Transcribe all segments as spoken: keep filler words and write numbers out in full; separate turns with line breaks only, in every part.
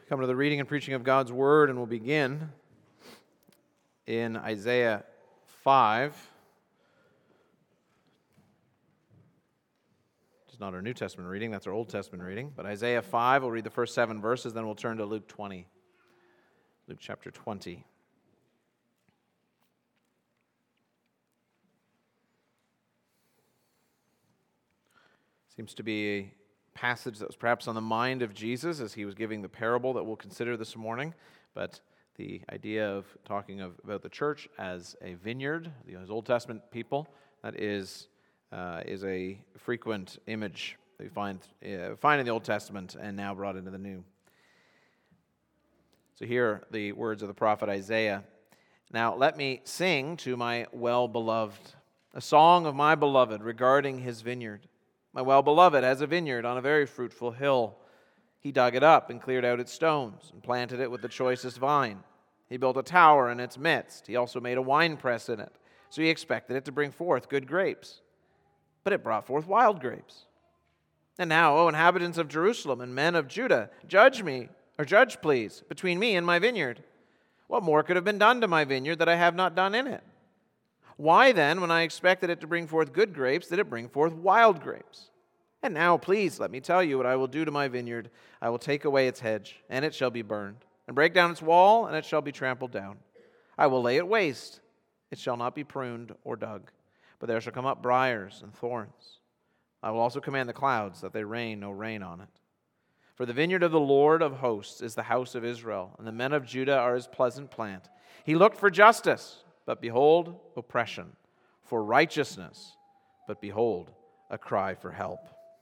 Come to the reading and preaching of God's Word, and we'll begin in Isaiah five. It's not our New Testament reading, that's our Old Testament reading. But Isaiah five, we'll read the first seven verses, then we'll turn to Luke twenty. Luke chapter twenty. Seems to be a passage that was perhaps on the mind of Jesus as he was giving the parable that we'll consider this morning. But the idea of talking of, about the church as a vineyard, you know, as Old Testament people, that is uh, is a frequent image that we find uh, find in the Old Testament and now brought into the New. So here are the words of the prophet Isaiah. Now let me sing to my well-beloved, a song of my beloved regarding his vineyard. My well-beloved has a vineyard on a very fruitful hill. He dug it up and cleared out its stones and planted it with the choicest vine. He built a tower in its midst. He also made a winepress in it. So he expected it to bring forth good grapes. But it brought forth wild grapes. And now, O inhabitants of Jerusalem and men of Judah, judge me, or judge, please, between me and my vineyard. What more could have been done to my vineyard that I have not done in it? Why then, when I expected it to bring forth good grapes, did it bring forth wild grapes? And now, please, let me tell you what I will do to my vineyard. I will take away its hedge, and it shall be burned, and break down its wall, and it shall be trampled down. I will lay it waste. It shall not be pruned or dug, but there shall come up briars and thorns. I will also command the clouds that they rain no rain on it. For the vineyard of the Lord of hosts is the house of Israel, and the men of Judah are his pleasant plant. He looked for justice, but behold, oppression, for righteousness, but behold, a cry for help.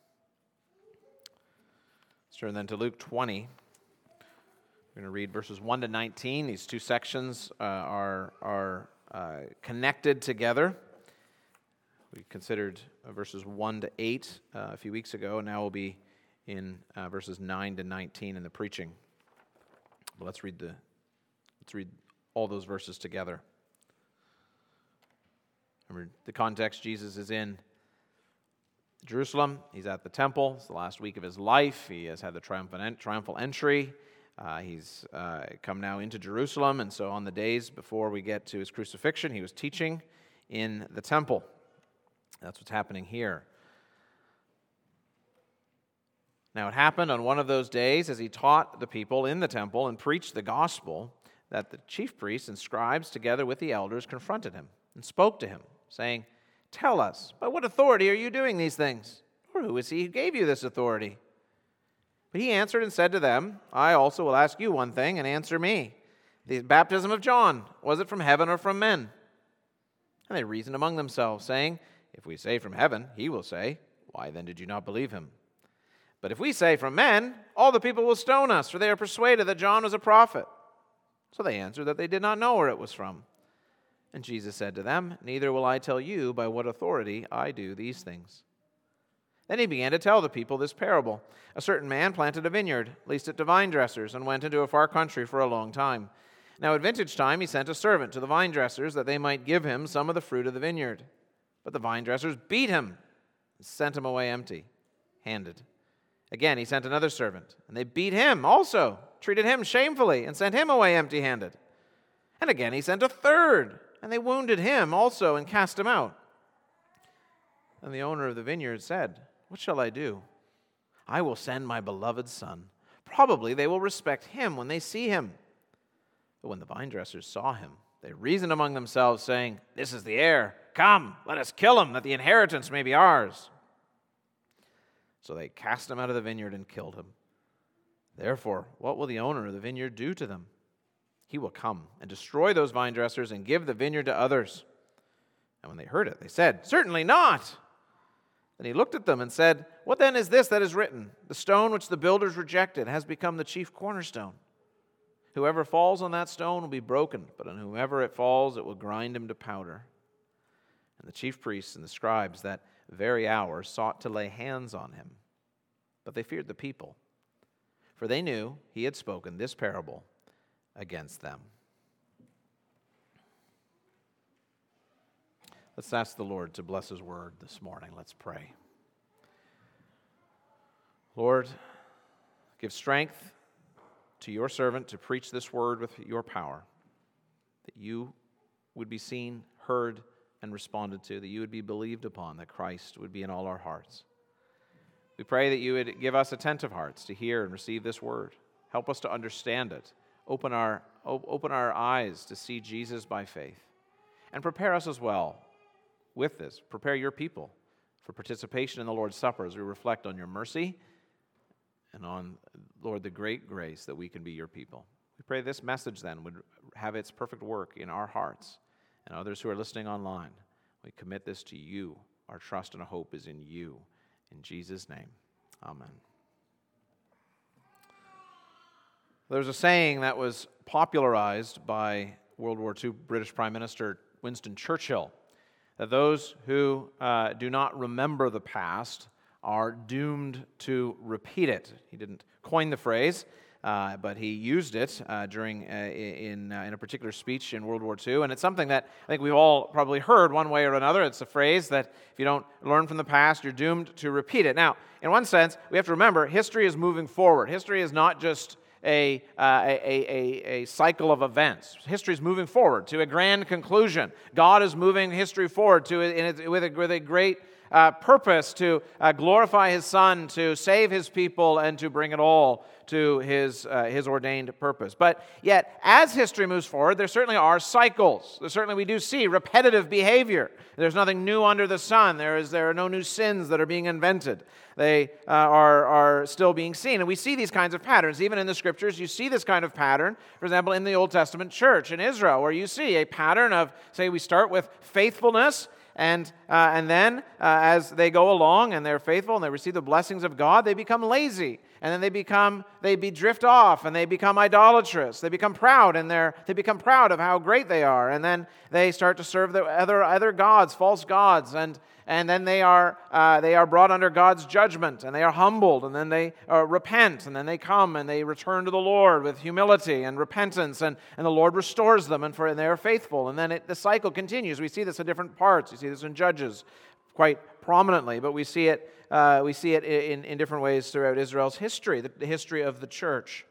Let's turn then to Luke twenty. We're going to read verses one to nineteen. These two sections uh, are, are uh, connected together. We considered uh, verses one to eight uh, a few weeks ago, and now we'll be in uh, verses nine to nineteen in the preaching. But let's read the let's read all those verses together. Remember the context. Jesus is in Jerusalem. He's at the temple. It's the last week of his life. He has had the triumphant, triumphal entry. Uh, he's uh, come now into Jerusalem, and so on the days before we get to his crucifixion, he was teaching in the temple. That's what's happening here. Now it happened on one of those days as he taught the people in the temple and preached the gospel that the chief priests and scribes together with the elders confronted him and spoke to him, saying, "Tell us, by what authority are you doing these things? Or who is he who gave you this authority?" But he answered and said to them, "I also will ask you one thing, and answer me. The baptism of John, was it from heaven or from men?" And they reasoned among themselves, saying, "If we say from heaven, he will say, 'Why then did you not believe him?' But if we say from men, all the people will stone us, for they are persuaded that John was a prophet." So they answered that they did not know where it was from. And Jesus said to them, "Neither will I tell you by what authority I do these things." Then he began to tell the people this parable. A certain man planted a vineyard, leased it to vine dressers, and went into a far country for a long time. Now at vintage time he sent a servant to the vine dressers that they might give him some of the fruit of the vineyard. But the vine dressers beat him and sent him away empty-handed. Again he sent another servant, and they beat him also, treated him shamefully, and sent him away empty-handed. And again he sent a third, and they wounded him also and cast him out. And the owner of the vineyard said, "What shall I do? I will send my beloved son. Probably they will respect him when they see him." But when the vine dressers saw him, they reasoned among themselves, saying, "This is the heir. Come, let us kill him, that the inheritance may be ours." So they cast him out of the vineyard and killed him. Therefore, what will the owner of the vineyard do to them? He will come and destroy those vine dressers and give the vineyard to others. And when they heard it, they said, "Certainly not." Then he looked at them and said, "What then is this that is written? The stone which the builders rejected has become the chief cornerstone. Whoever falls on that stone will be broken, but on whomever it falls, it will grind him to powder." And the chief priests and the scribes that very hour sought to lay hands on him. But they feared the people, for they knew he had spoken this parable against them. Let's ask the Lord to bless his word this morning. Let's pray. Lord, give strength to your servant to preach this word with your power, that you would be seen, heard, and responded to, that you would be believed upon, that Christ would be in all our hearts. We pray that you would give us attentive hearts to hear and receive this word. Help us to understand it. Open our, open our eyes to see Jesus by faith. And prepare us as well with this. Prepare your people for participation in the Lord's Supper as we reflect on your mercy and on, Lord, the great grace that we can be your people. We pray this message then would have its perfect work in our hearts and others who are listening online. We commit this to you. Our trust and hope is in you. In Jesus' name, amen. There's a saying that was popularized by World War Two British Prime Minister Winston Churchill, that those who uh, do not remember the past are doomed to repeat it. He didn't coin the phrase, uh, but he used it uh, during uh, in uh, in a particular speech in World War Two, and it's something that I think we've all probably heard one way or another. It's a phrase that if you don't learn from the past, you're doomed to repeat it. Now, in one sense, we have to remember history is moving forward. History is not just A, uh, a, a, a cycle of events. History is moving forward to a grand conclusion. God is moving history forward to in it, with, a, with a great uh, purpose to uh, glorify His Son, to save His people, and to bring it all to His, uh, His ordained purpose. But yet, as history moves forward, there certainly are cycles. There certainly we do see repetitive behavior. There's nothing new under the sun. There is there are no new sins that are being invented. They uh, are, are still being seen. And we see these kinds of patterns. Even in the Scriptures, you see this kind of pattern, for example, in the Old Testament church in Israel, where you see a pattern of, say, we start with faithfulness, and uh, and then uh, as they go along and they're faithful and they receive the blessings of God, they become lazy. And then they become, they be drift off, and they become idolatrous. They become proud, and they're, they become proud of how great they are. And then they start to serve the other, other gods, false gods, and And then they are uh, they are brought under God's judgment, and they are humbled, and then they uh, repent, and then they come and they return to the Lord with humility and repentance, and, and the Lord restores them, and, for, and they are faithful. And then it, the cycle continues. We see this in different parts. You see this in Judges quite prominently, but we see it uh, we see it in, in different ways throughout Israel's history, the, the history of the church.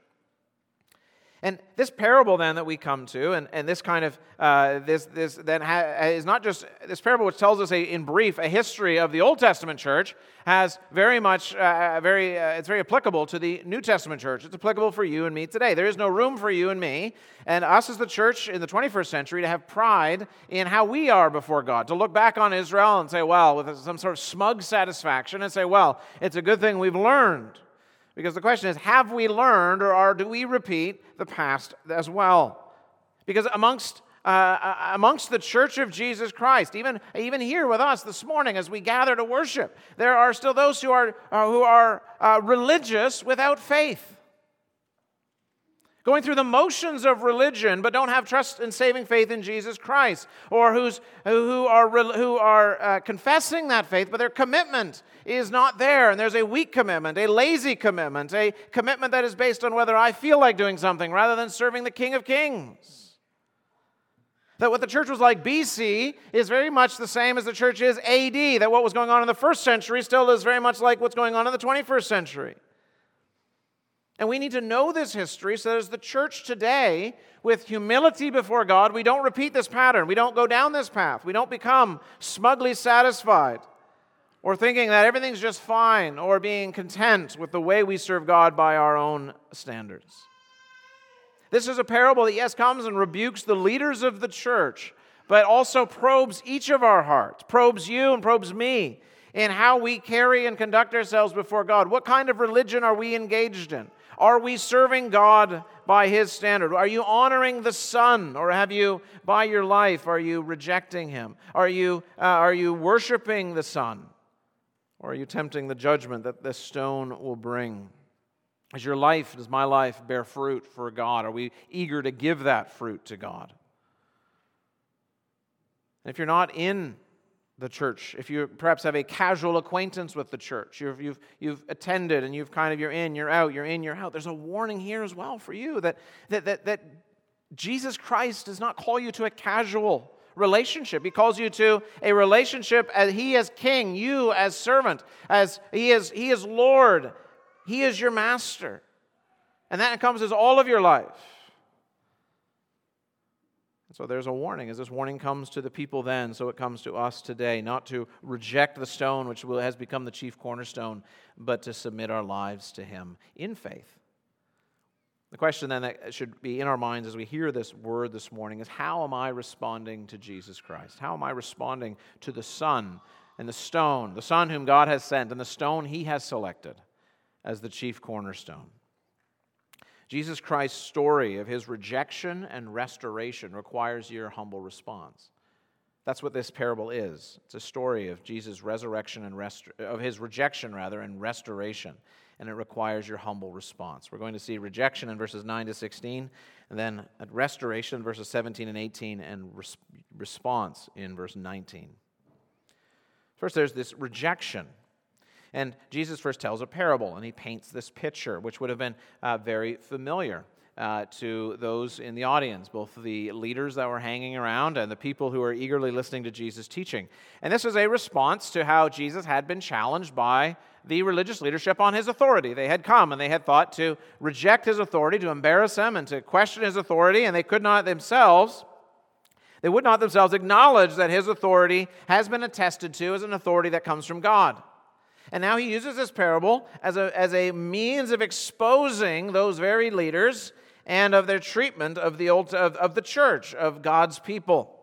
And this parable then that we come to, and, and this kind of, uh, this this then ha- is not just, this parable which tells us a, in brief a history of the Old Testament church, has very much, uh, very uh, it's very applicable to the New Testament church. It's applicable for you and me today. There is no room for you and me, and us as the church in the twenty-first century, to have pride in how we are before God, to look back on Israel and say, well, with some sort of smug satisfaction, and say, well, it's a good thing we've learned. Because the question is, have we learned, or are, do we repeat the past as well? Because amongst uh, amongst the Church of Jesus Christ, even, even here with us this morning as we gather to worship, there are still those who are, uh, who are uh, religious without faith. Going through the motions of religion, but don't have trust and saving faith in Jesus Christ, or who's, who are, who are uh, confessing that faith, but their commitment is not there, and there's a weak commitment, a lazy commitment, a commitment that is based on whether I feel like doing something rather than serving the King of Kings. That what the church was like B C is very much the same as the church is A D, that what was going on in the first century still is very much like what's going on in the twenty-first century. And we need to know this history so that as the church today, with humility before God, we don't repeat this pattern. We don't go down this path. We don't become smugly satisfied or thinking that everything's just fine or being content with the way we serve God by our own standards. This is a parable that, yes, comes and rebukes the leaders of the church, but also probes each of our hearts, probes you and probes me in how we carry and conduct ourselves before God. What kind of religion are we engaged in? Are we serving God by His standard? Are you honoring the Son, or have you, by your life, are you rejecting Him? Are you uh, are you worshiping the Son, or are you tempting the judgment that this stone will bring? Does your life, does my life bear fruit for God? Are we eager to give that fruit to God? And if you're not in the church, if you perhaps have a casual acquaintance with the church, you've, you've, you've attended and you've kind of, you're in, you're out, you're in, you're out, there's a warning here as well for you that, that, that, that Jesus Christ does not call you to a casual relationship. He calls you to a relationship as He as King, you as servant, as He is, He is Lord, He is your master. And that encompasses all of your life. So there's a warning. As this warning comes to the people then, so it comes to us today, not to reject the stone, which has become the chief cornerstone, but to submit our lives to Him in faith. The question then that should be in our minds as we hear this word this morning is, how am I responding to Jesus Christ? How am I responding to the Son and the stone, the Son whom God has sent, and the stone He has selected as the chief cornerstone? Jesus Christ's story of His rejection and restoration requires your humble response. That's what this parable is. It's a story of Jesus' resurrection and rest- of His rejection rather and restoration, and it requires your humble response. We're going to see rejection in verses nine to sixteen, and then at restoration in verses seventeen and eighteen, and res- response in verse nineteen. First, there's this rejection. And Jesus first tells a parable, and He paints this picture, which would have been uh, very familiar uh, to those in the audience, both the leaders that were hanging around and the people who were eagerly listening to Jesus' teaching. And this was a response to how Jesus had been challenged by the religious leadership on His authority. They had come and they had thought to reject His authority, to embarrass Him, and to question His authority, and they could not themselves They would not themselves acknowledge that His authority has been attested to as an authority that comes from God. And now He uses this parable as a, as a means of exposing those very leaders and of their treatment of the old of, of the church, of God's people.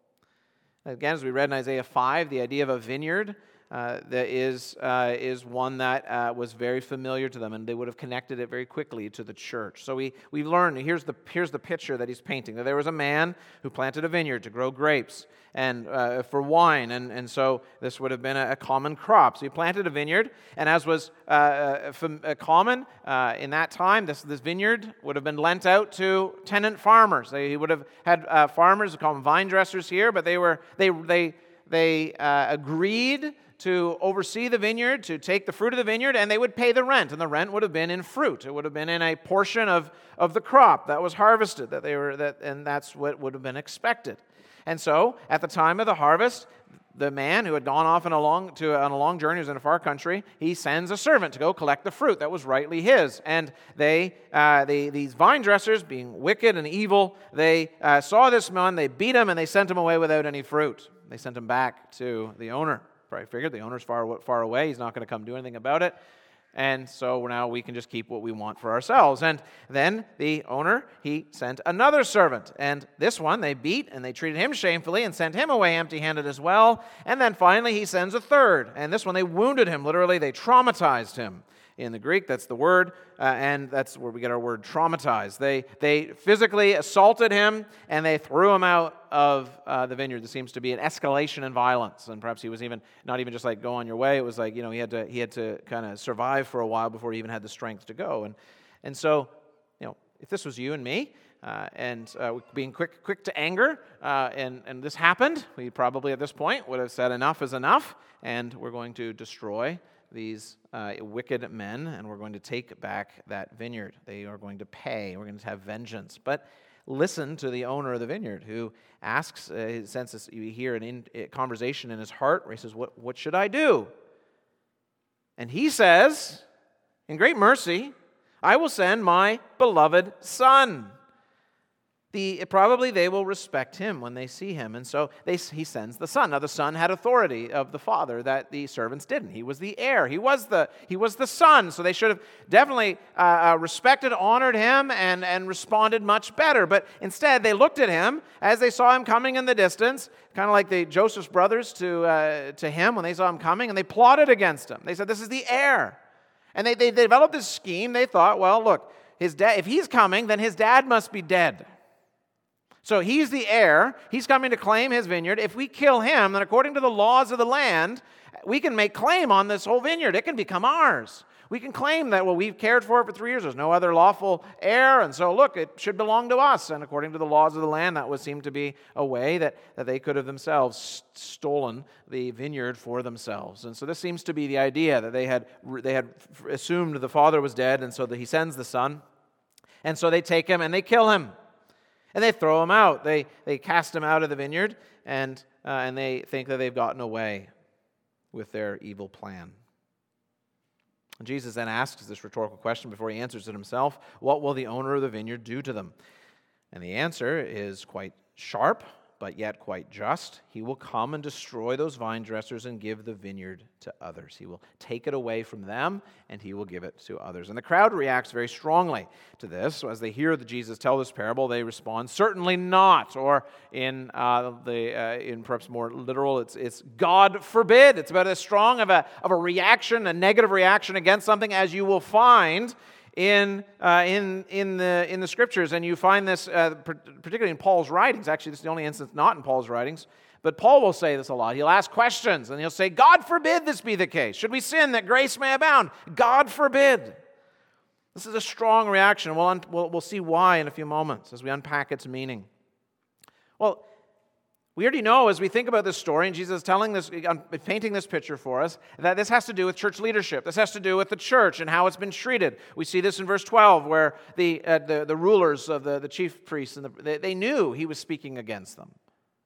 Again, as we read in Isaiah five, the idea of a vineyard uh, that is, uh, is one that uh, was very familiar to them, and they would have connected it very quickly to the church. So we, we learn, here's the, here's the picture that he's painting, that there was a man who planted a vineyard to grow grapes and uh, for wine, and, and so this would have been a, a common crop. So he planted a vineyard, and as was uh, uh, common uh, in that time, this, this vineyard would have been lent out to tenant farmers. They, he would have had uh, farmers, we call them vine dressers here, but they were they they they uh, agreed to oversee the vineyard, to take the fruit of the vineyard, and they would pay the rent, and the rent would have been in fruit. It would have been in a portion of, of the crop that was harvested, that they were that, and that's what would have been expected. And so, at the time of the harvest, the man who had gone off on a long to on a long journey, who's in a far country, he sends a servant to go collect the fruit that was rightly his. And they, uh, they these vine dressers, being wicked and evil, they uh, saw this man, they beat him, and they sent him away without any fruit. They sent him back to the owner. Probably figured the owner's far far away. He's not going to come do anything about it. And so now we can just keep what we want for ourselves. And then the owner, he sent another servant. And this one they beat and they treated him shamefully and sent him away empty-handed as well. And then finally he sends a third. And this one they wounded him. Literally, they traumatized him. In the Greek, that's the word, uh, and that's where we get our word traumatized. They they physically assaulted him, and they threw him out of uh, the vineyard. There seems to be an escalation in violence, and perhaps he was even not even just like go on your way. It was like, you know, he had to he had to kind of survive for a while before he even had the strength to go. And and so, you know, if this was you and me, uh, and uh, being quick quick to anger, uh, and and this happened, we probably at this point would have said enough is enough, and we're going to destroy these uh, wicked men, and we're going to take back that vineyard. They are going to pay. We're going to have vengeance. But listen to the owner of the vineyard, who asks, uh, senses, you hear an in, a conversation in his heart where he says, what, what should I do? And he says, in great mercy, I will send my beloved son. The, probably they will respect him when they see him. And so they, he sends the son. Now the son had authority of the father that the servants didn't. He was the heir. He was the, he was the son. So they should have definitely uh, respected, honored him, and, and responded much better. But instead they looked at him as they saw him coming in the distance, kind of like the Joseph's brothers to, uh, to him when they saw him coming, and they plotted against him. They said, this is the heir. And they, they developed this scheme. They thought, well, look, his dad, if he's coming, then his dad must be dead. So he's the heir. He's coming to claim his vineyard. If we kill him, then according to the laws of the land, we can make claim on this whole vineyard. It can become ours. We can claim that, well, we've cared for it for three years. There's no other lawful heir. And so, look, it should belong to us. And according to the laws of the land, that would seem to be a way that, that they could have themselves stolen the vineyard for themselves. And so this seems to be the idea, that they had, they had assumed the father was dead, and so that he sends the son. And so they take him and they kill him. And they throw him out. They they cast him out of the vineyard, and uh, and they think that they've gotten away with their evil plan. Jesus then asks this rhetorical question before he answers it himself: what will the owner of the vineyard do to them? And the answer is quite sharp, but yet quite just. He will come and destroy those vine dressers and give the vineyard to others. He will take it away from them, and he will give it to others. And the crowd reacts very strongly to this. So as they hear that Jesus tell this parable, they respond, "Certainly not." Or in uh, the uh, in perhaps more literal, it's it's "God forbid." It's about as strong of a of a reaction, a negative reaction against something as you will find in uh, in in the in the Scriptures. And you find this uh, particularly in Paul's writings. Actually, this is the only instance not in Paul's writings, but Paul will say this a lot. He'll ask questions, and he'll say, "God forbid this be the case. Should we sin that grace may abound? God forbid." This is a strong reaction. We'll, un- we'll, we'll see why in a few moments as we unpack its meaning. Well, we already know as we think about this story, and Jesus is telling this, painting this picture for us, that this has to do with church leadership. This has to do with the church and how it's been treated. We see this in verse twelve, where the uh, the, the rulers of the, the chief priests, and the, they, they knew he was speaking against them.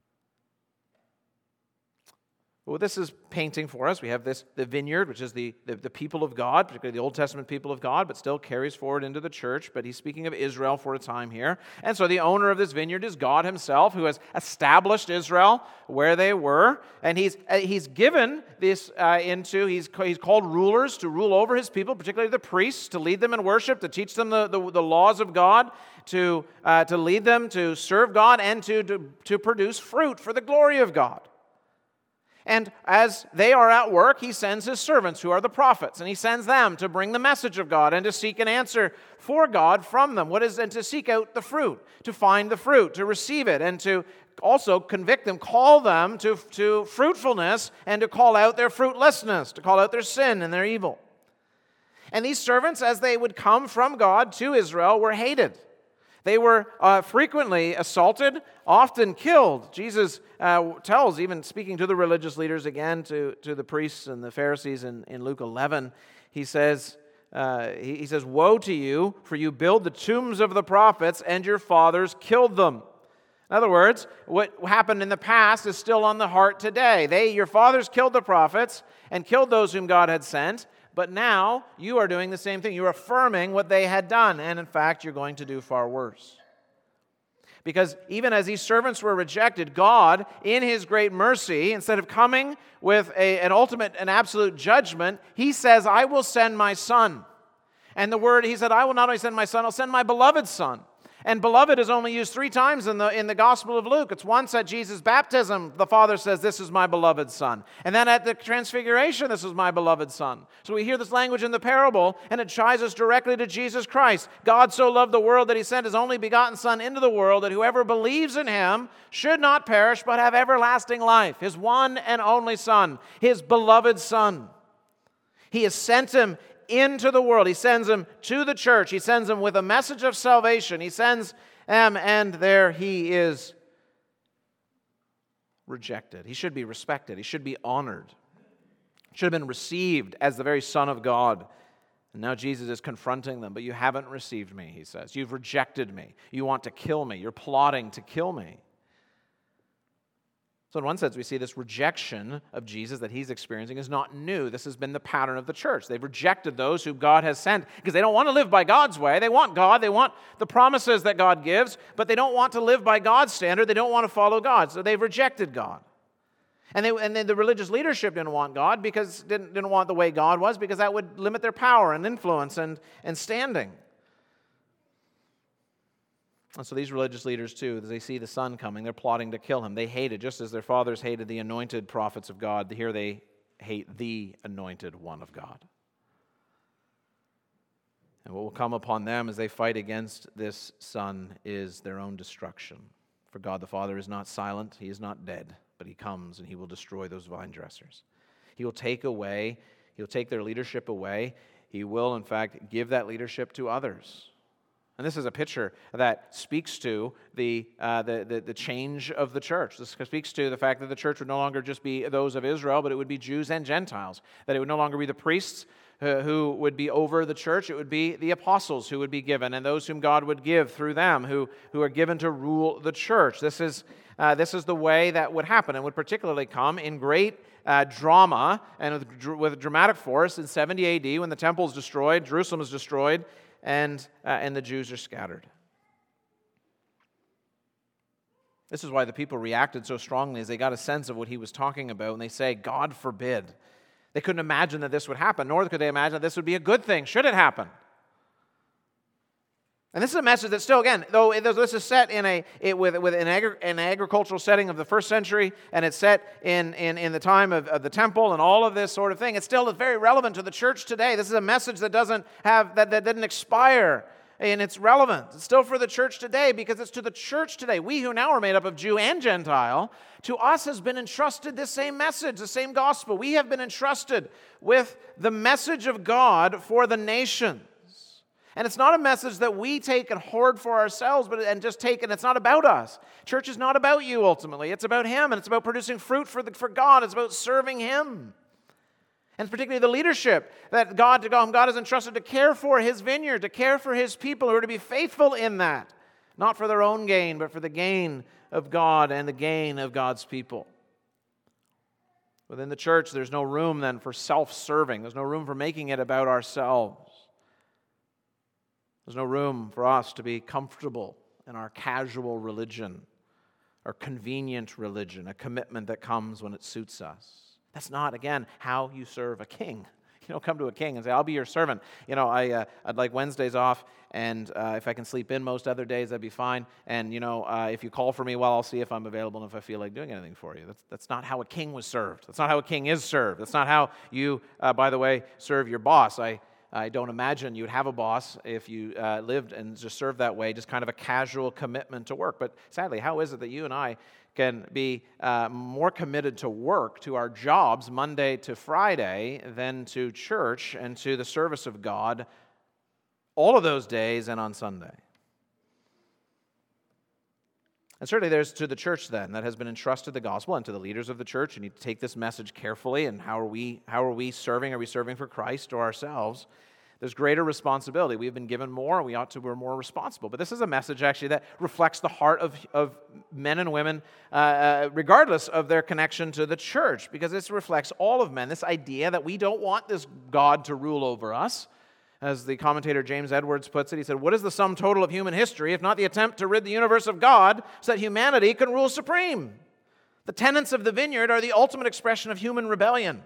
Well, this is painting for us. We have this the vineyard, which is the, the, the people of God, particularly the Old Testament people of God, but still carries forward into the church. But he's speaking of Israel for a time here. And so the owner of this vineyard is God himself, who has established Israel where they were. And he's uh, he's given this uh, into, he's, he's called rulers to rule over his people, particularly the priests, to lead them in worship, to teach them the, the, the laws of God, to, uh, to lead them to serve God, and to, to, to produce fruit for the glory of God. And as they are at work, he sends his servants, who are the prophets, and he sends them to bring the message of God and to seek an answer for God from them. What is, and to seek out the fruit, to find the fruit, to receive it, and to also convict them, call them to, to fruitfulness, and to call out their fruitlessness, to call out their sin and their evil. And these servants, as they would come from God to Israel, were hated. They were uh, frequently assaulted, often killed. Jesus uh, tells, even speaking to the religious leaders again, to, to the priests and the Pharisees in, in Luke eleven, he says, uh, he, he says, "Woe to you, for you build the tombs of the prophets, and your fathers killed them." In other words, what happened in the past is still on the heart today. They, your fathers killed the prophets and killed those whom God had sent. But now you are doing the same thing. You're affirming what they had done. And in fact, you're going to do far worse. Because even as these servants were rejected, God, in his great mercy, instead of coming with a, an ultimate and absolute judgment, he says, "I will send my son." And the word, he said, "I will not only send my son, I'll send my beloved son." And beloved is only used three times in the in the Gospel of Luke. It's once at Jesus' baptism, the Father says, "This is my beloved Son." And then at the Transfiguration, "This is my beloved Son." So we hear this language in the parable, and it ties us directly to Jesus Christ. God so loved the world that he sent his only begotten Son into the world, that whoever believes in him should not perish, but have everlasting life. His one and only Son, his beloved Son. He has sent him into the world. He sends them to the church. He sends them with a message of salvation. He sends them, and there he is rejected. He should be respected. He should be honored. He should have been received as the very Son of God. And now Jesus is confronting them. "But you haven't received me," he says. "You've rejected me. You want to kill me. You're plotting to kill me." So in one sense, we see this rejection of Jesus that he's experiencing is not new. This has been the pattern of the church. They've rejected those who God has sent because they don't want to live by God's way. They want God. They want the promises that God gives, but they don't want to live by God's standard. They don't want to follow God. So they've rejected God. And they and then the religious leadership didn't want God because didn't, didn't want the way God was, because that would limit their power and influence and, and standing. And so these religious leaders, too, as they see the Son coming, they're plotting to kill him. They hate it, just as their fathers hated the anointed prophets of God. Here they hate the anointed one of God. And what will come upon them as they fight against this Son is their own destruction. For God the Father is not silent, he is not dead, but he comes and he will destroy those vine dressers. He will take away, he will take their leadership away. He will, in fact, give that leadership to others. And this is a picture that speaks to the, uh, the, the, the change of the church. This speaks to the fact that the church would no longer just be those of Israel, but it would be Jews and Gentiles. That it would no longer be the priests uh, who would be over the church. It would be the apostles who would be given, and those whom God would give through them, who, who are given to rule the church. This is, uh, this is the way that would happen, and would particularly come in great uh, drama and with, with dramatic force in seventy A D when the temple is destroyed, Jerusalem is destroyed, and uh, and the Jews are scattered. This is why the people reacted so strongly, as they got a sense of what he was talking about, and they say, God forbid. They couldn't imagine that this would happen, nor could they imagine that this would be a good thing, should it happen. And this is a message that still, again, though this is set in a it, with, with an, agri- an agricultural setting of the first century, and it's set in, in, in the time of, of the temple and all of this sort of thing, it's still very relevant to the church today. This is a message that doesn't have that, that didn't expire in its relevance. It's still for the church today because it's to the church today. We who now are made up of Jew and Gentile, to us has been entrusted this same message, the same gospel. We have been entrusted with the message of God for the nations. And it's not a message that we take and hoard for ourselves, but and just take, and it's not about us. Church is not about you ultimately. It's about Him, and it's about producing fruit for, the, for God. It's about serving Him. And particularly the leadership that God, to whom God has entrusted to care for His vineyard, to care for His people who are to be faithful in that. Not for their own gain, but for the gain of God and the gain of God's people. Within the church, there's no room then for self-serving. There's no room for making it about ourselves. There's no room for us to be comfortable in our casual religion, our convenient religion, a commitment that comes when it suits us. That's not, again, how you serve a king. You don't come to a king and say, I'll be your servant. You know, I, uh, I'd like Wednesdays off, and uh, if I can sleep in most other days, that'd be fine. And, you know, uh, if you call for me, well, I'll see if I'm available and if I feel like doing anything for you. That's, that's not how a king was served. That's not how a king is served. That's not how you, uh, by the way, serve your boss. I I don't imagine you'd have a boss if you uh, lived and just served that way, just kind of a casual commitment to work. But sadly, how is it that you and I can be uh, more committed to work, to our jobs, Monday to Friday, than to church and to the service of God all of those days and on Sunday? And certainly there's to the church then that has been entrusted the gospel, and to the leaders of the church. You need to take this message carefully. And how are we, how are we serving? Are we serving for Christ or ourselves? There's greater responsibility. We've been given more. We ought to be more responsible. But this is a message actually that reflects the heart of, of men and women, uh, uh, regardless of their connection to the church, because this reflects all of men. This idea that we don't want this God to rule over us. As the commentator James Edwards puts it, he said, what is the sum total of human history if not the attempt to rid the universe of God so that humanity can rule supreme? The tenets of the vineyard are the ultimate expression of human rebellion.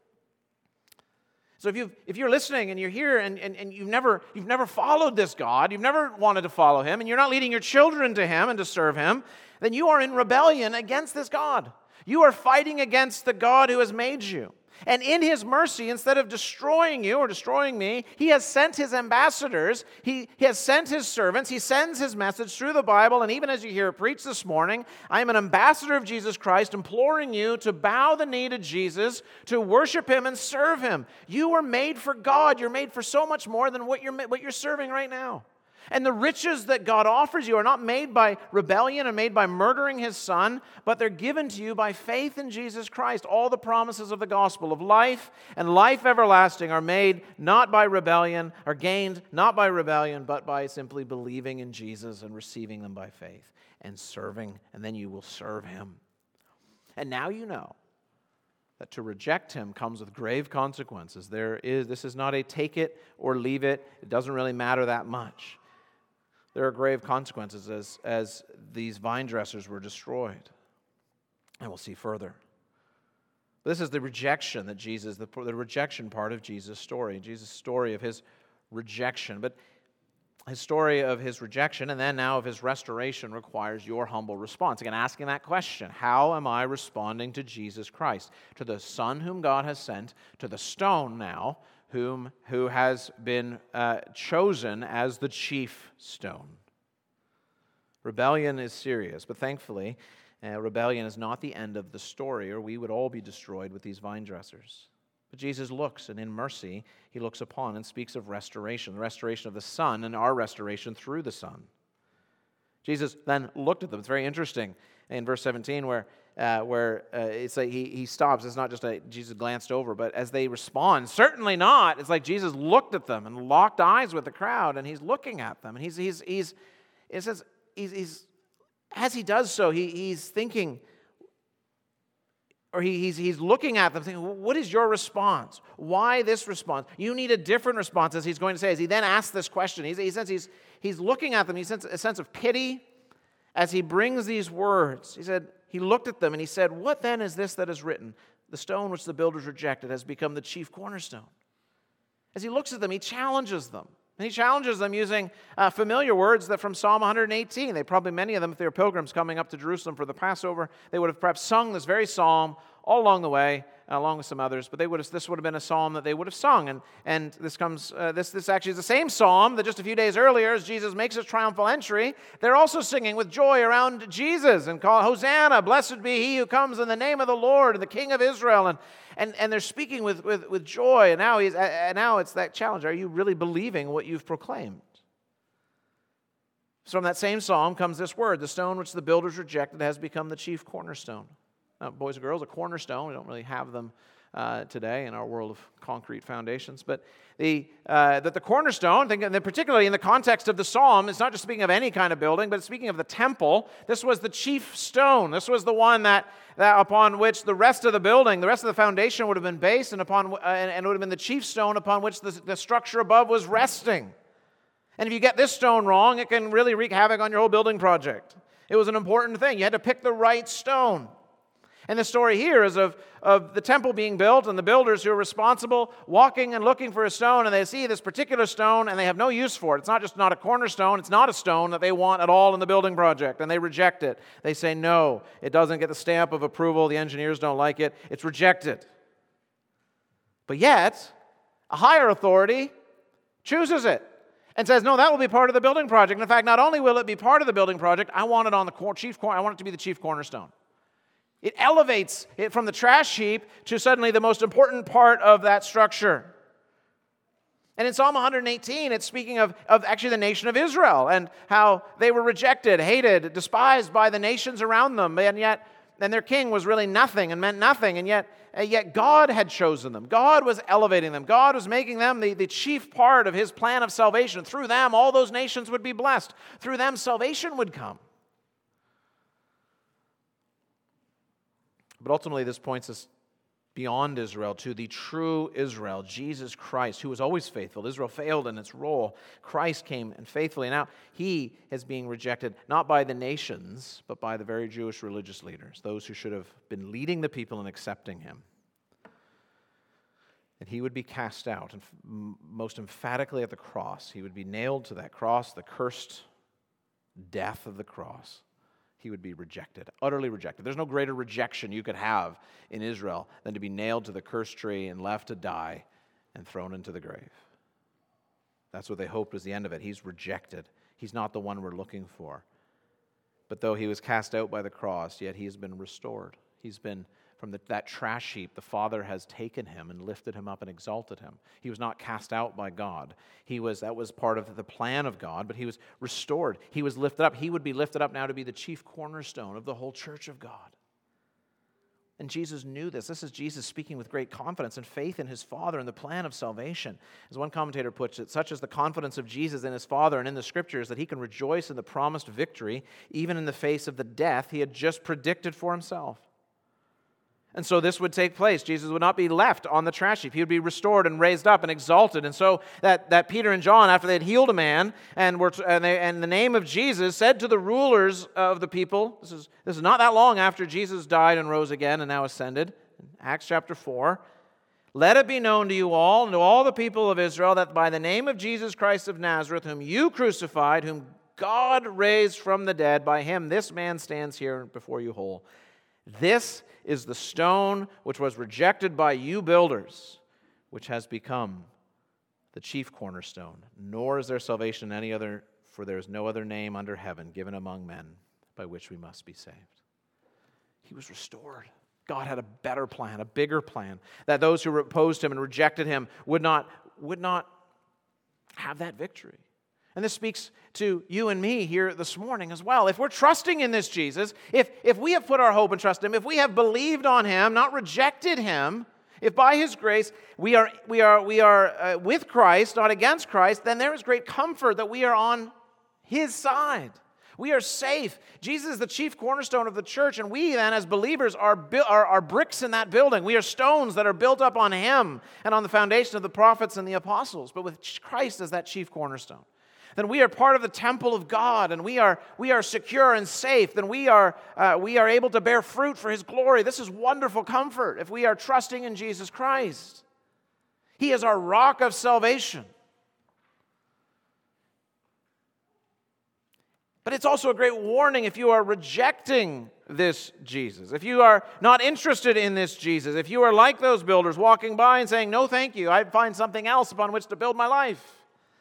So if, you've, if you're listening and you're here and, and, and you've, never, you've never followed this God, you've never wanted to follow Him, and you're not leading your children to Him and to serve Him, then you are in rebellion against this God. You are fighting against the God who has made you. And in His mercy, instead of destroying you or destroying me, He has sent His ambassadors. He, he has sent His servants. He sends His message through the Bible. And even as you hear it preached this morning, I am an ambassador of Jesus Christ, imploring you to bow the knee to Jesus, to worship Him and serve Him. You were made for God. You're made for so much more than what you're, what you're serving right now. And the riches that God offers you are not made by rebellion and made by murdering His Son, but they're given to you by faith in Jesus Christ. All the promises of the gospel of life and life everlasting are made not by rebellion, are gained not by rebellion, but by simply believing in Jesus and receiving them by faith and serving, and then you will serve Him. And now you know that to reject Him comes with grave consequences. There is, this is not a take it or leave it. It doesn't really matter that much. There are grave consequences as, as these vine dressers were destroyed. And we'll see further. This is the rejection that Jesus, the, the rejection part of Jesus' story. Jesus' story of His rejection. But His story of His rejection and then now of His restoration requires your humble response. Again, asking that question, how am I responding to Jesus Christ? To the Son whom God has sent, to the stone now, whom who has been uh, chosen as the chief stone. Rebellion is serious, but thankfully, uh, rebellion is not the end of the story, or we would all be destroyed with these vine dressers. But Jesus looks, and in mercy, he looks upon and speaks of restoration, the restoration of the Son and our restoration through the Son. Jesus then looked at them. It's very interesting in verse seventeen where, uh, where uh, it's like he, he stops. It's not just a Jesus glanced over, but as they respond, certainly not. It's like Jesus looked at them and locked eyes with the crowd, and he's looking at them. And he's, he's, he's it says, he's, he's as he does so, he, he's thinking, or he, he's, he's looking at them thinking, what is your response? Why this response? You need a different response, as he's going to say, as he then asks this question. He's, he says he's, he's looking at them. He senses a sense of pity as he brings these words. He said, he looked at them and he said, what then is this that is written? The stone which the builders rejected has become the chief cornerstone. As he looks at them, he challenges them. And he challenges them using uh, familiar words that from Psalm one eighteen. They probably, many of them, if they were pilgrims coming up to Jerusalem for the Passover, they would have perhaps sung this very psalm all along the way, uh, along with some others. But they would have, this would have been a psalm that they would have sung. And and this comes, uh, this this actually is the same psalm that just a few days earlier, as Jesus makes his triumphal entry, they're also singing with joy around Jesus and call Hosanna, blessed be he who comes in the name of the Lord, the King of Israel. And And, and they're speaking with, with, with joy, and now, he's, and now it's that challenge. Are you really believing what you've proclaimed? So from that same psalm comes this word, the stone which the builders rejected has become the chief cornerstone. Now, boys and girls, a cornerstone, we don't really have them uh, today in our world of concrete foundations, but the uh, that the cornerstone, and particularly in the context of the psalm, it's not just speaking of any kind of building, but it's speaking of the temple. This was the chief stone. This was the one that, that upon which the rest of the building, the rest of the foundation would have been based, and upon uh, and, and it would have been the chief stone upon which the, the structure above was resting. And if you get this stone wrong, it can really wreak havoc on your whole building project. It was an important thing. You had to pick the right stone. And the story here is of, of the temple being built and the builders who are responsible walking and looking for a stone, and they see this particular stone and they have no use for it. It's not just not a cornerstone, it's not a stone that they want at all in the building project, and they reject it. They say no, it doesn't get the stamp of approval, the engineers don't like it, it's rejected. But yet, a higher authority chooses it and says, no, that will be part of the building project. In fact, not only will it be part of the building project, I want it on the cor- chief corner, I want it to be the chief cornerstone. It elevates it from the trash heap to suddenly the most important part of that structure. And in Psalm one eighteen, it's speaking of, of actually the nation of Israel and how they were rejected, hated, despised by the nations around them. And yet, and their king was really nothing and meant nothing. And yet, and yet God had chosen them. God was elevating them. God was making them the, the chief part of his plan of salvation. Through them, all those nations would be blessed. Through them, salvation would come. But ultimately, this points us beyond Israel to the true Israel, Jesus Christ, who was always faithful. Israel failed in its role. Christ came and faithfully. Now, he is being rejected not by the nations, but by the very Jewish religious leaders, those who should have been leading the people and accepting him. And he would be cast out, and most emphatically at the cross. He would be nailed to that cross, the cursed death of the cross. He would be rejected, utterly rejected. There's no greater rejection you could have in Israel than to be nailed to the cursed tree and left to die and thrown into the grave. That's what they hoped was the end of it. He's rejected. He's not the one we're looking for. But though he was cast out by the cross, yet he has been restored. He's been, from the, that trash heap, the Father has taken him and lifted him up and exalted him. He was not cast out by God. He was, that was part of the plan of God, but he was restored. He was lifted up. He would be lifted up now to be the chief cornerstone of the whole church of God. And Jesus knew this. This is Jesus speaking with great confidence and faith in his Father and the plan of salvation. As one commentator puts it, such is the confidence of Jesus in his Father and in the Scriptures that he can rejoice in the promised victory, even in the face of the death he had just predicted for himself. And so this would take place. Jesus would not be left on the trash heap. He would be restored and raised up and exalted. And so that, that Peter and John, after they had healed a man and were and, they, and the name of Jesus, said to the rulers of the people, this is, this is not that long after Jesus died and rose again and now ascended, in Acts chapter four, let it be known to you all and to all the people of Israel that by the name of Jesus Christ of Nazareth, whom you crucified, whom God raised from the dead, by him this man stands here before you whole. This is the stone which was rejected by you builders, which has become the chief cornerstone. Nor is there salvation in any other, for there is no other name under heaven given among men by which we must be saved. He was restored. God had a better plan, a bigger plan, that those who opposed him and rejected him would not, would not have that victory. And this speaks to you and me here this morning as well. If we're trusting in this Jesus, if, if we have put our hope and trust in him, if we have believed on him, not rejected him, if by his grace we are, we are, we are uh, with Christ, not against Christ, then there is great comfort that we are on his side. We are safe. Jesus is the chief cornerstone of the church, and we then as believers are, bu- are, are bricks in that building. We are stones that are built up on him and on the foundation of the prophets and the apostles, but with Christ as that chief cornerstone. Then we are part of the temple of God, and we are, we are secure and safe. Then we are, uh, we are able to bear fruit for his glory. This is wonderful comfort if we are trusting in Jesus Christ. He is our rock of salvation. But it's also a great warning if you are rejecting this Jesus, if you are not interested in this Jesus, if you are like those builders walking by and saying, no, thank you, I'd find something else upon which to build my life.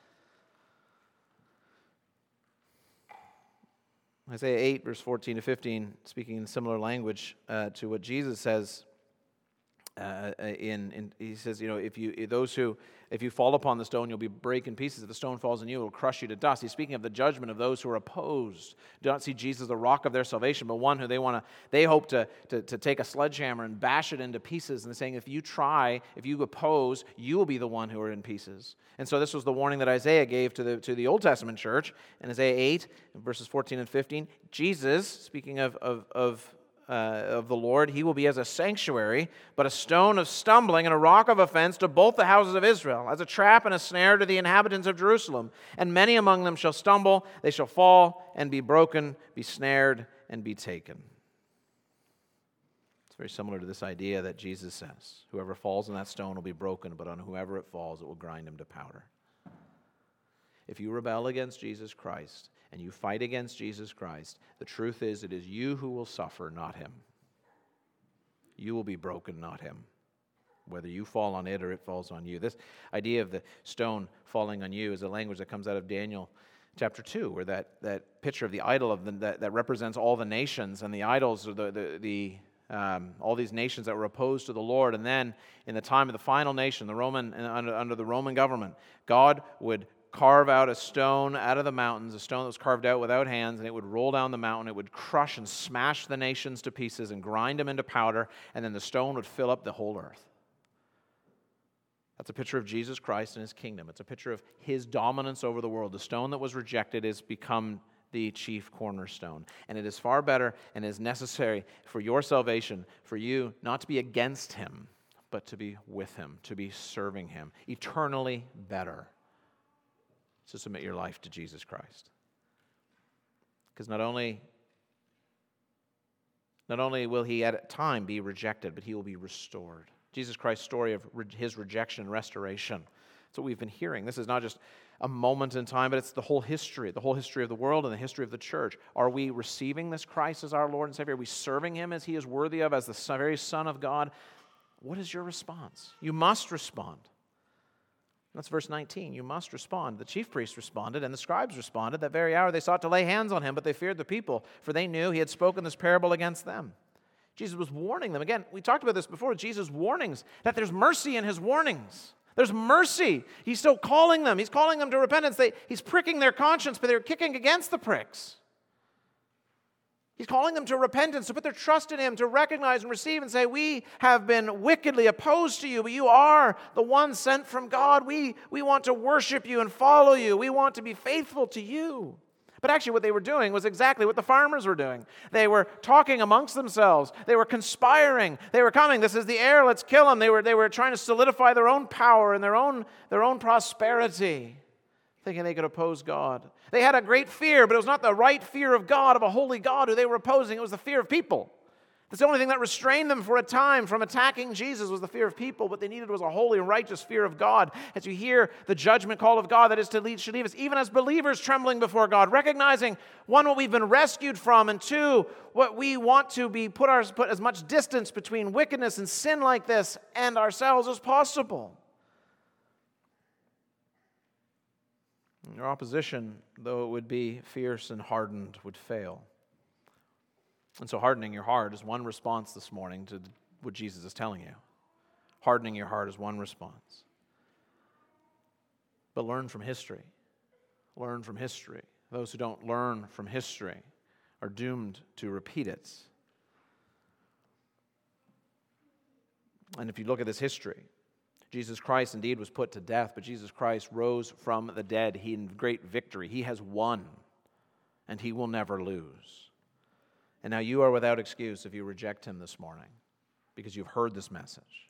Isaiah eight, verse fourteen to fifteen, speaking in similar language uh, to what Jesus says. Uh, in, in he says, you know, if you those who if you fall upon the stone, you'll be break in pieces. If the stone falls on you, it will crush you to dust. He's speaking of the judgment of those who are opposed. Do not see Jesus the rock of their salvation, but one who they want to they hope to, to to take a sledgehammer and bash it into pieces. And they're saying, if you try, if you oppose, you will be the one who are in pieces. And so this was the warning that Isaiah gave to the to the Old Testament church in Isaiah eight, verses fourteen and fifteen. Jesus, speaking of of of Uh, of the Lord, he will be as a sanctuary, but a stone of stumbling and a rock of offense to both the houses of Israel, as a trap and a snare to the inhabitants of Jerusalem. And many among them shall stumble, they shall fall and be broken, be snared and be taken. It's very similar to this idea that Jesus says, whoever falls on that stone will be broken, but on whoever it falls, it will grind him to powder. If you rebel against Jesus Christ and you fight against Jesus Christ, the truth is it is you who will suffer, not him. You will be broken, not him. Whether you fall on it or it falls on you. This idea of the stone falling on you is a language that comes out of Daniel chapter two, where that, that picture of the idol of the, that, that represents all the nations, and the idols are the, the, the Um, all these nations that were opposed to the Lord. And then in the time of the final nation, the Roman under, under the Roman government, God would carve out a stone out of the mountains, a stone that was carved out without hands, and it would roll down the mountain. It would crush and smash the nations to pieces and grind them into powder, and then the stone would fill up the whole earth. That's a picture of Jesus Christ and his kingdom. It's a picture of his dominance over the world. The stone that was rejected has become the chief cornerstone. And it is far better and is necessary for your salvation, for you not to be against him, but to be with him, to be serving him. Eternally better to submit your life to Jesus Christ. Because not only, not only will he at a time be rejected, but he will be restored. Jesus Christ's story of his rejection and restoration. That's what we've been hearing. This is not just a moment in time, but it's the whole history, the whole history of the world and the history of the church. Are we receiving this Christ as our Lord and Savior? Are we serving him as he is worthy of, as the very Son of God? What is your response? You must respond. That's verse nineteen. You must respond. The chief priests responded, and the scribes responded. That very hour they sought to lay hands on him, but they feared the people, for they knew he had spoken this parable against them. Jesus was warning them. Again, we talked about this before, Jesus' warnings, that there's mercy in his warnings. There's mercy. He's still calling them. He's calling them to repentance. They, he's pricking their conscience, but they're kicking against the pricks. He's calling them to repentance, to put their trust in him, to recognize and receive and say, we have been wickedly opposed to you, but you are the one sent from God. We, we want to worship you and follow you. We want to be faithful to you. But actually what they were doing was exactly what the farmers were doing. They were talking amongst themselves. They were conspiring. They were coming. This is the heir. Let's kill him. They were, they were trying to solidify their own power and their own, their own prosperity, thinking they could oppose God. They had a great fear, but it was not the right fear of God, of a holy God who they were opposing. It was the fear of people. That's the only thing that restrained them for a time from attacking Jesus, was the fear of people. What they needed was a holy and righteous fear of God. As you hear the judgment call of God that is to lead, should leave us, even as believers, trembling before God, recognizing, one, what we've been rescued from, and two, what we want to be, put, our, put as much distance between wickedness and sin like this and ourselves as possible. Your opposition, though it would be fierce and hardened, would fail. And so hardening your heart is one response this morning to what Jesus is telling you. Hardening your heart is one response. But learn from history. Learn from history. Those who don't learn from history are doomed to repeat it. And if you look at this history, Jesus Christ indeed was put to death, but Jesus Christ rose from the dead. He in great victory. He has won, and he will never lose. And now you are without excuse if you reject him this morning, because you've heard this message.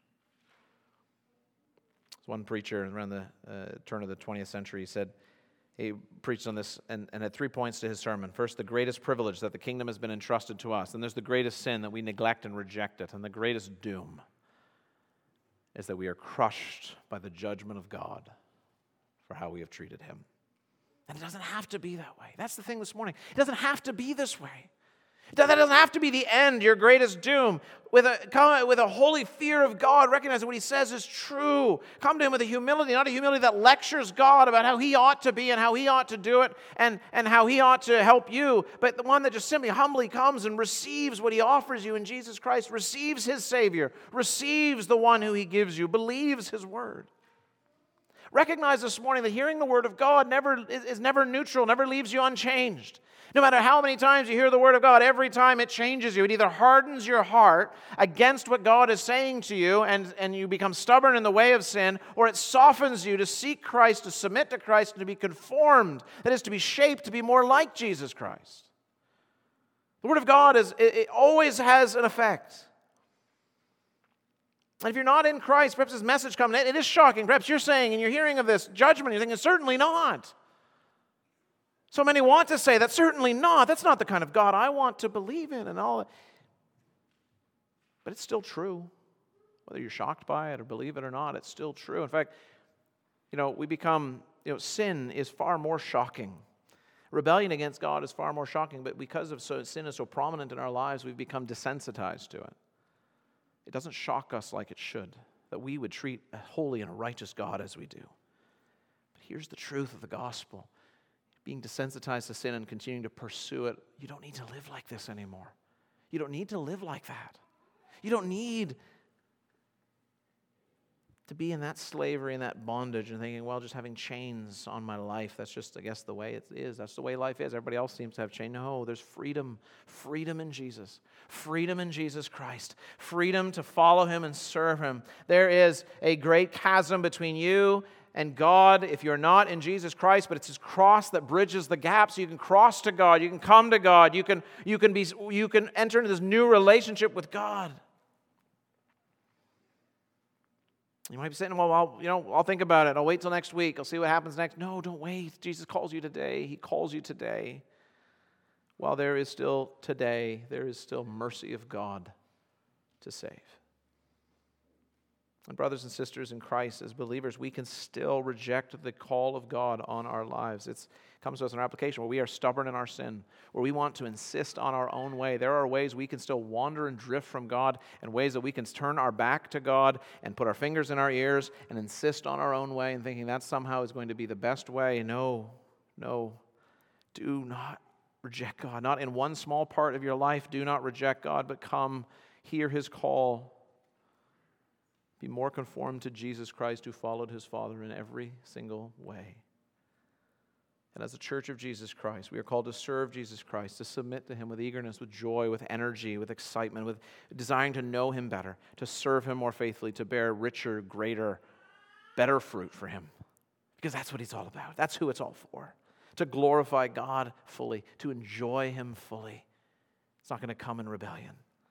One preacher around the uh, turn of the twentieth century said, he preached on this and, and had three points to his sermon. First, the greatest privilege that the kingdom has been entrusted to us. Then there's the greatest sin that we neglect and reject it. And the greatest doom is that we are crushed by the judgment of God for how we have treated him. And it doesn't have to be that way. That's the thing this morning. It doesn't have to be this way. That doesn't have to be the end, your greatest doom. With a, with a holy fear of God, recognize that what he says is true. Come to him with a humility, not a humility that lectures God about how he ought to be and how he ought to do it and, and how he ought to help you, but the one that just simply humbly comes and receives what he offers you in Jesus Christ, receives his Savior, receives the one who he gives you, believes his word. Recognize this morning that hearing the word of God never is, is never neutral, never leaves you unchanged. No matter how many times you hear the word of God, every time it changes you. It either hardens your heart against what God is saying to you and, and you become stubborn in the way of sin, or it softens you to seek Christ, to submit to Christ, and to be conformed. That is, to be shaped to be more like Jesus Christ. The word of God is it, it always has an effect. And if you're not in Christ, perhaps this message comes, it is shocking. Perhaps you're saying, and you're hearing of this judgment, you're thinking, certainly not. So many want to say, that's certainly not. That's not the kind of God I want to believe in and all. But it's still true. Whether you're shocked by it or believe it or not, it's still true. In fact, you know, we become, you know, sin is far more shocking. Rebellion against God is far more shocking, but because of so, sin is so prominent in our lives, we've become desensitized to it. It doesn't shock us like it should, that we would treat a holy and a righteous God as we do. But here's the truth of the gospel. Being desensitized to sin and continuing to pursue it, you don't need to live like this anymore. You don't need to live like that. You don't need to be in that slavery and that bondage and thinking, well, just having chains on my life, that's just, I guess, the way it is. That's the way life is. Everybody else seems to have chains. No, there's freedom. Freedom in Jesus. Freedom in Jesus Christ. Freedom to follow him and serve him. There is a great chasm between you and God if you're not in Jesus Christ, but it's his cross that bridges the gap so you can cross to God, you can come to God, you can, you can, be, you can enter into this new relationship with God. You might be saying, well, I'll, you know, I'll think about it. I'll wait till next week. I'll see what happens next. No, don't wait. Jesus calls you today. He calls you today. While there is still today, there is still mercy of God to save. And brothers and sisters in Christ, as believers, we can still reject the call of God on our lives. It's, it comes to us in our application where we are stubborn in our sin, where we want to insist on our own way. There are ways we can still wander and drift from God, and ways that we can turn our back to God and put our fingers in our ears and insist on our own way and thinking that somehow is going to be the best way. No, no, do not reject God. Not in one small part of your life, do not reject God, but come, hear his call. Be more conformed to Jesus Christ, who followed his Father in every single way. And as a church of Jesus Christ, we are called to serve Jesus Christ, to submit to him with eagerness, with joy, with energy, with excitement, with desiring to know him better, to serve him more faithfully, to bear richer, greater, better fruit for him. Because that's what he's all about. That's who it's all for. To glorify God fully, to enjoy him fully. It's not going to come in rebellion.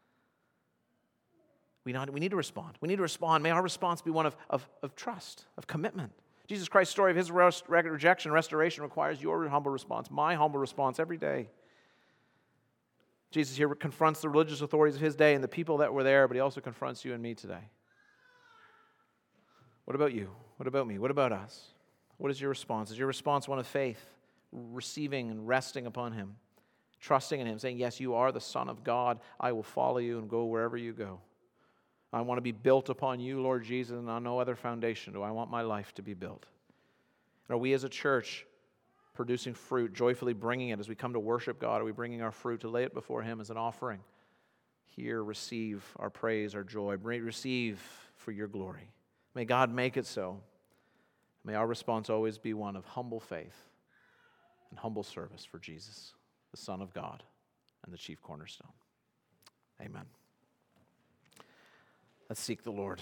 We, not, we need to respond. We need to respond. May our response be one of, of, of trust, of commitment. Jesus Christ's story of his rest, rejection, restoration requires your humble response, my humble response every day. Jesus here confronts the religious authorities of his day and the people that were there, but he also confronts you and me today. What about you? What about me? What about us? What is your response? Is your response one of faith, receiving and resting upon him, trusting in him, saying, yes, you are the Son of God. I will follow you and go wherever you go. I want to be built upon you, Lord Jesus, and on no other foundation do I want my life to be built. And are we as a church producing fruit, joyfully bringing it as we come to worship God? Are we bringing our fruit to lay it before him as an offering Here, receive our praise, our joy. Receive for your glory. May God make it so. May our response always be one of humble faith and humble service for Jesus, the Son of God and the chief cornerstone. Amen. Let's seek the Lord.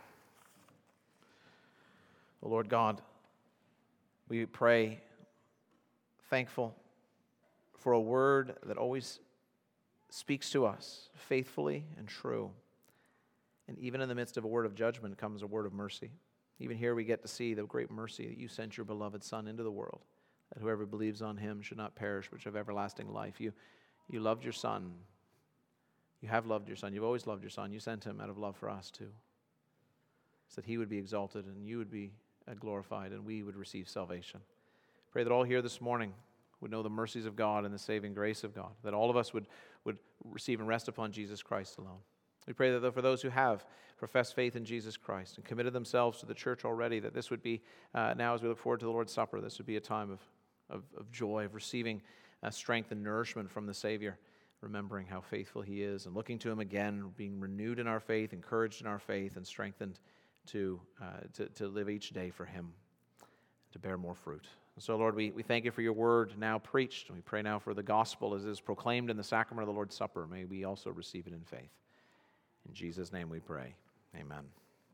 O Lord God, we pray, thankful for a word that always speaks to us faithfully and true. And even in the midst of a word of judgment comes a word of mercy. Even here we get to see the great mercy that you sent your beloved Son into the world, that whoever believes on him should not perish, but should have everlasting life. You, you loved your Son. You have loved your Son. You've always loved your Son. You sent him out of love for us too, so that he would be exalted and you would be glorified and we would receive salvation. Pray that all here this morning would know the mercies of God and the saving grace of God, that all of us would, would receive and rest upon Jesus Christ alone. We pray that for those who have professed faith in Jesus Christ and committed themselves to the church already, that this would be, uh, now as we look forward to the Lord's Supper, this would be a time of, of, of joy, of receiving uh, strength and nourishment from the Savior, remembering how faithful he is and looking to him again, being renewed in our faith, encouraged in our faith, and strengthened to, uh, to, to live each day for him, to bear more fruit. And so, Lord, we, we thank you for your word now preached, and we pray now for the gospel as it is proclaimed in the sacrament of the Lord's Supper. May we also receive it in faith. In Jesus' name we pray. Amen.